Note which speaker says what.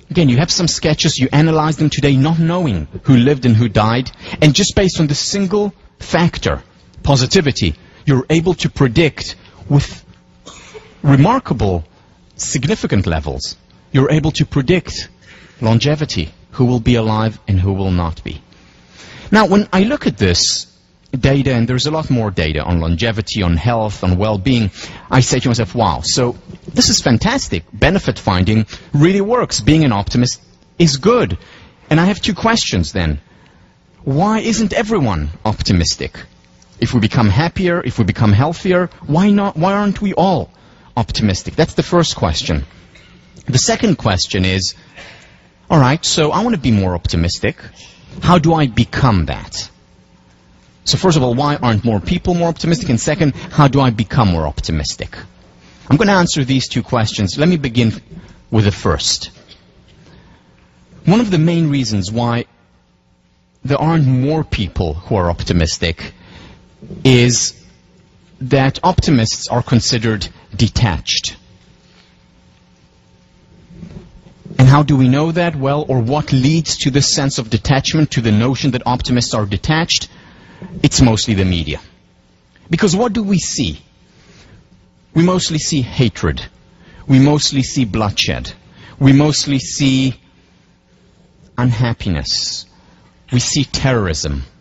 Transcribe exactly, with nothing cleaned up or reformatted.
Speaker 1: Again, you have some sketches, you analyze them today not knowing who lived and who died, and just based on the single factor, positivity, you're able to predict with remarkable, significant levels, you're able to predict longevity, who will be alive and who will not be. Now, when I look at this data, and there's a lot more data on longevity, on health, on well-being, I say to myself, wow, so this is fantastic. Benefit finding really works. Being an optimist is good. And I have two questions then. Why isn't everyone optimistic? If we become happier, if we become healthier, why not? Why aren't we all optimistic? That's the first question. The second question is, all right, so I want to be more optimistic. How do I become that? So first of all, why aren't more people more optimistic? And second, how do I become more optimistic? I'm going to answer these two questions. Let me begin with the first. One of the main reasons why there aren't more people who are optimistic is that optimists are considered detached. And how do we know that? Well, or what leads to this sense of detachment, to the notion that optimists are detached? It's mostly the media. Because what do we see? We mostly see hatred. We mostly see bloodshed. We mostly see unhappiness. We see terrorism.